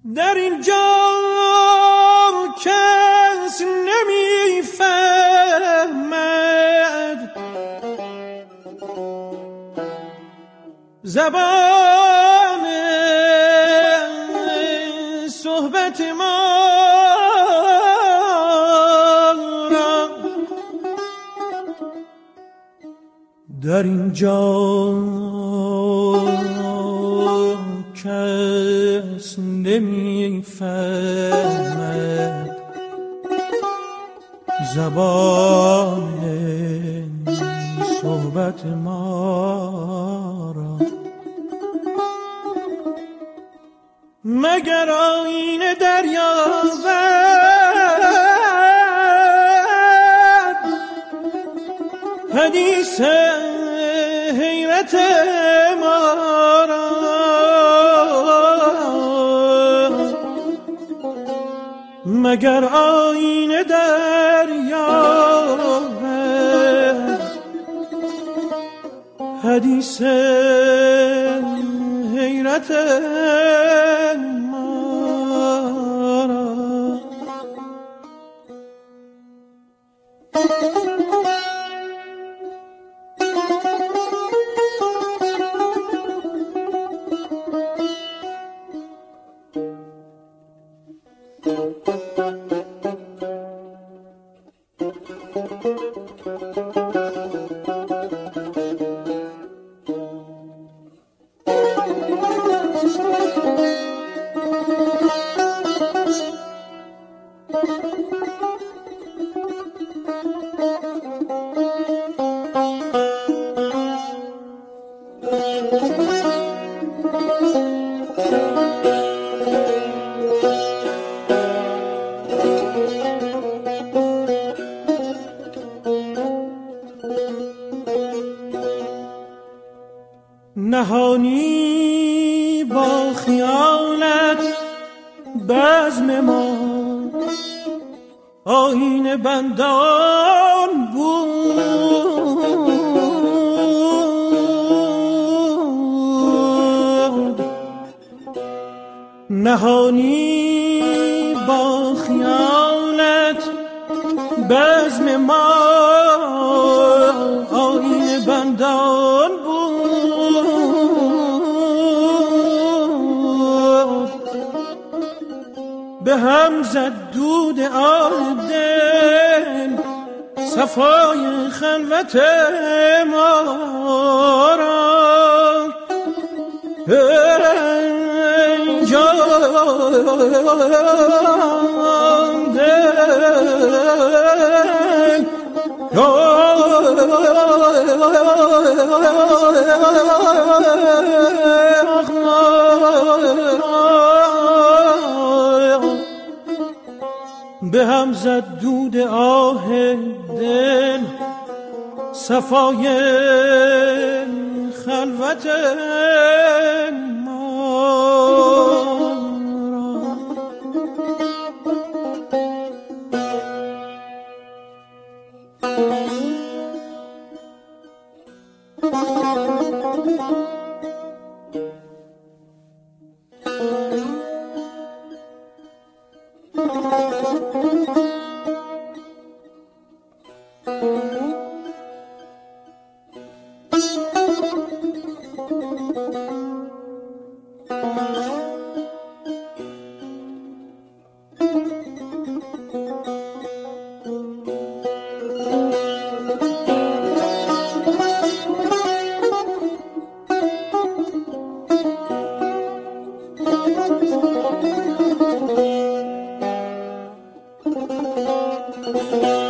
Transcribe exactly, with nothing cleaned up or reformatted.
در اینجا کس نمیفهمد زبان صحبت ما را. در اینجا کس نمیفهمد زبان صحبت ما را، مگر آینه دریابد حدیث حیرت ما را. مگر آینه دریابد حدیث حیرت ما را. نهانی با خیالت بزم ما آیین بندان بود. نهانی با خیالت بزم ما آیین بندان بود. به هم زد دود آه دل صفای خلوت ما را. ای جان دل به هم زد دود آه دل صفای خلوت ما را. Thank you.